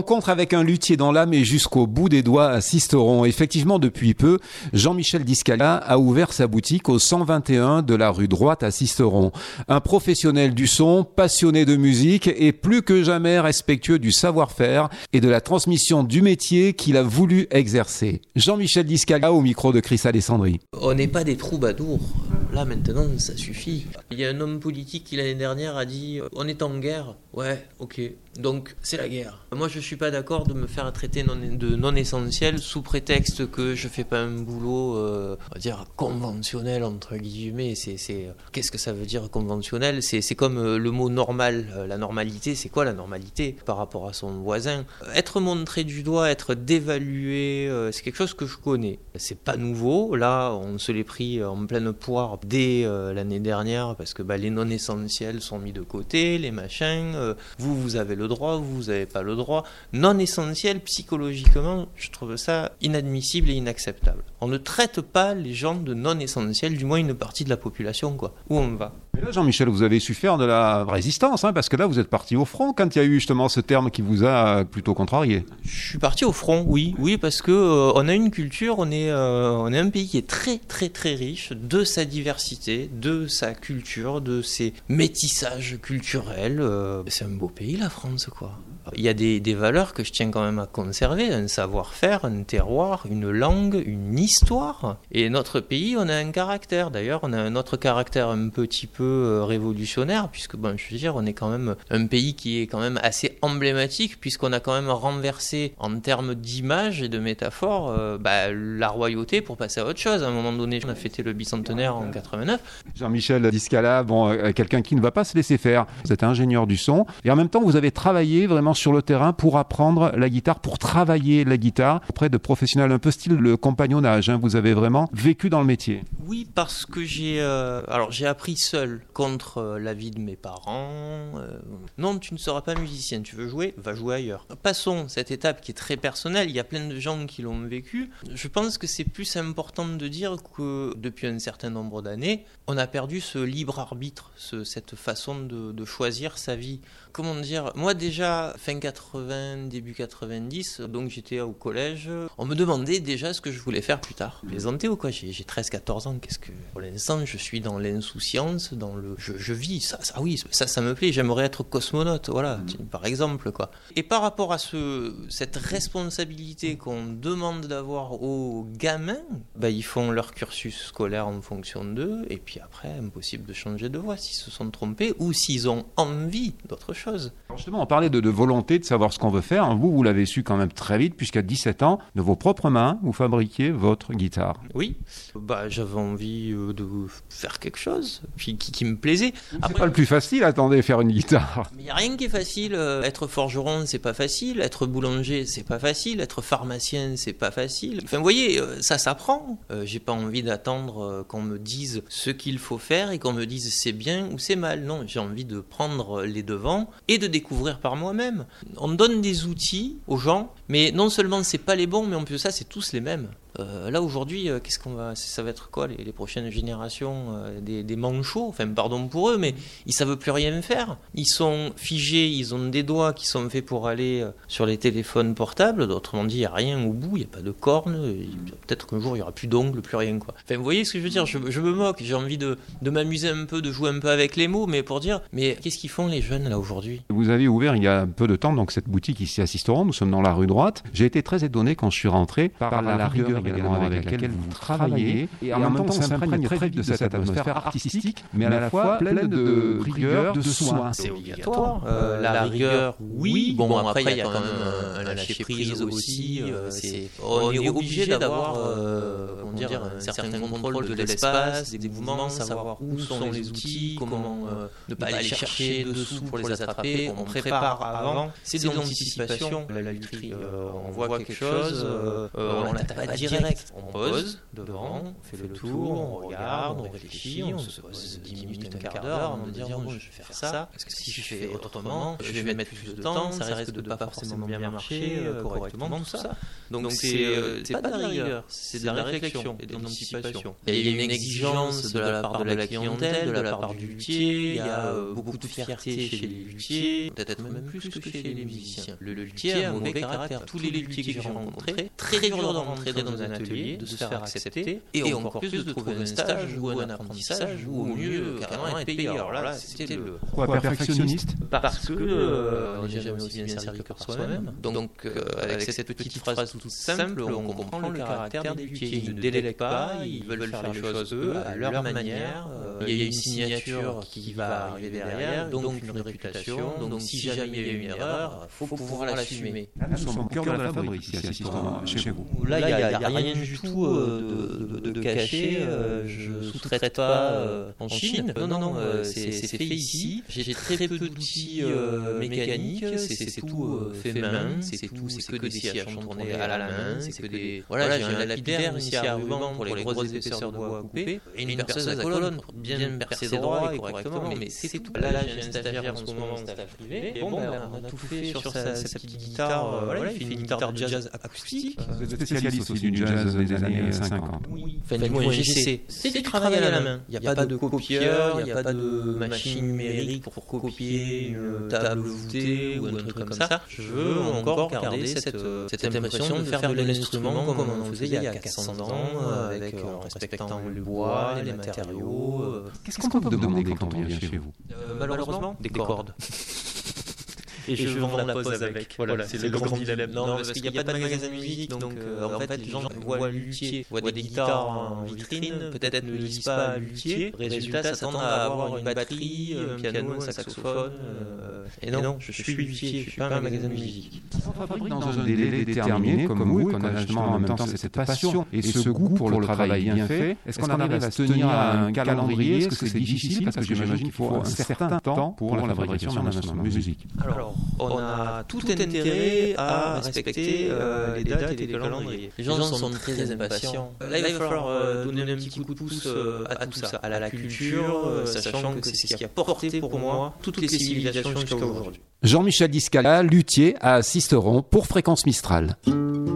Rencontre avec un luthier dans l'âme et jusqu'au bout des doigts à Sisteron. Effectivement, depuis peu, Jean-Michel Discala a ouvert sa boutique au 121 de la rue Droite à Sisteron. Un professionnel du son, passionné de musique et plus que jamais respectueux du savoir-faire et de la transmission du métier qu'il a voulu exercer. Jean-Michel Discala au micro de Chris Alessandri. On n'est pas des troubadours. Là, maintenant, ça suffit. Il y a un homme politique qui, l'année dernière, a dit « On est en guerre ». Ouais, ok. Donc, c'est la guerre. Moi, je suis pas d'accord de me faire traiter de non essentiel sous prétexte que je fais pas un boulot, on va dire, conventionnel, entre guillemets. Qu'est-ce que ça veut dire, conventionnel ? C'est comme le mot normal. La normalité, c'est quoi la normalité par rapport à son voisin ? Être montré du doigt, être dévalué, c'est quelque chose que je connais. C'est pas nouveau. Là, on se l'est pris en pleine poire dès l'année dernière parce que les non essentiels sont mis de côté, les machins. Vous avez le droit, vous n'avez pas le droit. Non essentiel, psychologiquement, je trouve ça inadmissible et inacceptable. On ne traite pas les gens de non essentiels, du moins une partie de la population, quoi. Où on va ? Et là, Jean-Michel, vous avez su faire de la résistance, parce que là, vous êtes parti au front quand il y a eu justement ce terme qui vous a plutôt contrarié. Je suis parti au front, oui, parce que on a une culture, on est un pays qui est très très très riche de sa diversité, de sa culture, de ses métissages culturels. C'est un beau pays, la France, quoi. Il y a des valeurs que je tiens quand même à conserver, un savoir-faire, un terroir, une langue, une histoire. Et notre pays, on a un caractère. D'ailleurs, on a un autre caractère un petit peu révolutionnaire, puisque, je veux dire, on est quand même un pays qui est quand même assez emblématique, puisqu'on a quand même renversé, en termes d'image et de métaphore, la royauté pour passer à autre chose. À un moment donné, on a fêté le bicentenaire en 89. Jean-Michel Discala, quelqu'un qui ne va pas se laisser faire. Vous êtes ingénieur du son, et en même temps, vous avez travaillé vraiment sur le terrain pour apprendre la guitare, pour travailler la guitare auprès de professionnels, un peu style le compagnonnage. Vous avez vraiment vécu dans le métier. Oui, parce que j'ai appris seul contre l'avis de mes parents. Non, tu ne seras pas musicien, tu veux jouer, va jouer ailleurs. Passons cette étape qui est très personnelle, il y a plein de gens qui l'ont vécu. Je pense que c'est plus important de dire que depuis un certain nombre d'années, on a perdu ce libre arbitre, cette façon de choisir sa vie. Comment dire ? Moi déjà, fin 80, début 90, donc j'étais au collège, on me demandait déjà ce que je voulais faire plus tard. Plaisanter ou quoi ? J'ai 13-14 ans, pour l'instant, je suis dans l'insouciance, je vis, ça me plaît, j'aimerais être cosmonaute, voilà, par exemple, quoi. Et par rapport à cette responsabilité qu'on demande d'avoir aux gamins, ils font leur cursus scolaire en fonction d'eux, et puis après, impossible de changer de voie s'ils se sont trompés ou s'ils ont envie d'autre chose. Alors justement, on parlait de volonté, de savoir ce qu'on veut faire. Vous l'avez su quand même très vite, puisqu'à 17 ans, de vos propres mains, vous fabriquiez votre guitare. Oui, j'avais envie de faire quelque chose qui me plaisait. Après, c'est pas le plus facile, faire une guitare. Il n'y a rien qui est facile. Être forgeron, c'est pas facile. Être boulanger, c'est pas facile. Être pharmacien, c'est pas facile. Enfin, vous voyez, ça s'apprend. J'ai pas envie d'attendre qu'on me dise ce qu'il faut faire et qu'on me dise c'est bien ou c'est mal. Non, j'ai envie de prendre les devants et de découvrir par moi-même. On donne des outils aux gens, mais non seulement c'est pas les bons, mais en plus ça, c'est tous les mêmes. Là aujourd'hui, ça va être quoi les prochaines générations des manchots, enfin pardon pour eux, mais ils savent plus rien faire. Ils sont figés, ils ont des doigts qui sont faits pour aller sur les téléphones portables. Autrement dit, il n'y a rien au bout, il n'y a pas de cornes. Peut-être qu'un jour il n'y aura plus d'ongles, plus rien, quoi. Enfin, vous voyez ce que je veux dire ? Je me moque, j'ai envie de m'amuser un peu, de jouer un peu avec les mots, mais pour dire, mais qu'est-ce qu'ils font les jeunes là aujourd'hui ? Vous avez ouvert il y a un peu de temps donc cette boutique ici à Sisteron, nous sommes dans la rue Droite. J'ai été très étonné quand je suis rentré par la rigueur également avec laquelle vous travaillez, et en même temps on s'imprègne très vite de cette atmosphère artistique, mais à la fois pleine de rigueur, de soin. C'est obligatoire. La rigueur, oui. Bon, après il y a quand même un lâcher-prise aussi. On est obligé d'avoir un certain contrôle de l'espace, des mouvements, savoir où sont les outils, comment ne pas aller chercher dessous pour les attraper. On prépare avant. C'est de l'anticipation. La lutherie, on voit quelque chose, on l'attaque pas direct. On pose devant, on fait le tour, on regarde, on réfléchit, on se pose 10 minutes, un quart d'heure avant de dire bon, je vais faire ça, parce que si je fais autrement, je vais mettre plus de temps, ça risque de pas forcément bien marcher correctement, tout ça. Donc c'est pas de la rigueur, c'est de la réflexion. préparation et d'anticipation. Il y a une exigence de la part de la clientèle, de la part du luthier, il y a beaucoup de fierté chez les luthiers, peut-être même plus que chez les musiciens. Le luthier a un mauvais caractère. Tous les luthiers que j'ai rencontrés, très dur de rentrer dans un atelier, de se faire accepter, et encore plus de trouver un stage ou un apprentissage, ou au mieux, carrément être payé. Alors là, c'était le... Pourquoi perfectionniste? Parce que on n'est jamais aussi bien servi que par soi-même. Donc, avec cette petite phrase toute simple, on comprend le caractère des luthiers. Ils ne délèguent pas, ils veulent faire les choses eux, à leur manière. Il y a une signature qui va arriver derrière, donc une réputation. Donc, si jamais il y a une erreur, il faut pouvoir l'assumer. Nous sommes au cœur de la fabrique ici, chez vous. Là, il n'y a rien du tout de caché. Je ne sous-traite pas en Chine. Non, c'est fait ici. J'ai très peu d'outils mécaniques. C'est tout fait main. C'est que des scies à tourner à la main. C'est que des... Voilà, j'ai un lapidaire, une scie à ruban pour les grosses épaisseurs de bois à couper, et une perceuse à colonne pour bien percer droit et correctement. Mais c'est tout. Là, j'ai un stagiaire en ce moment en staff privé. Et bon, on a tout fait sur sa petite guitare. Voilà, il fait une guitare de jazz acoustique. Vous êtes spécialiste aussi du jazz des années 50. Oui. Enfin, du moins, j'essaie. C'est du travail à la main. Il n'y a pas de copieur, il n'y a pas de machine numérique pour copier une table voûtée ou un truc comme ça. Je veux encore garder cette impression de faire de l'instrument comme on en faisait il y a 400 ans, en respectant le bois, les matériaux. Qu'est-ce qu'on peut vous demander quand on vient chez vous? Malheureusement, des cordes. Et je vends la pose avec. Voilà, c'est le grand dilemme. Non, parce qu'il n'y a pas de magasin de musique, donc en fait, les gens voient le luthier, voient des guitares en vitrine, peut-être ne lisent pas luthier. Résultat, s'attendent à avoir une batterie, un piano, un saxophone. Et non, je suis luthier, je ne suis pas un magasin de musique. On fabrique dans un délai déterminé, comme vous, et qu'on a justement en même temps cette passion et ce goût pour le travail bien fait. Est-ce qu'on arrive à se tenir à un calendrier? Est-ce que c'est difficile? Parce que j'imagine qu'il faut un certain temps pour la fabrication d'un instrument de musique. Alors, on a tout intérêt à respecter les dates et les calendriers. Les gens sont très impatients. Là, il va falloir donner un petit coup de pouce à tout ça, à la culture, sachant que c'est ce qui a porté pour moi toutes les civilisations jusqu'à aujourd'hui. Jean-Michel Discala, luthier à Sisteron pour Fréquence Mistral.